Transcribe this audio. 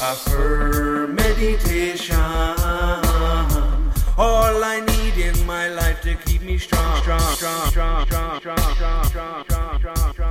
prefer meditation. All I need in my life to keep me strong, strong, strong, strong, strong, strong, strong, strong, strong, strong, strong.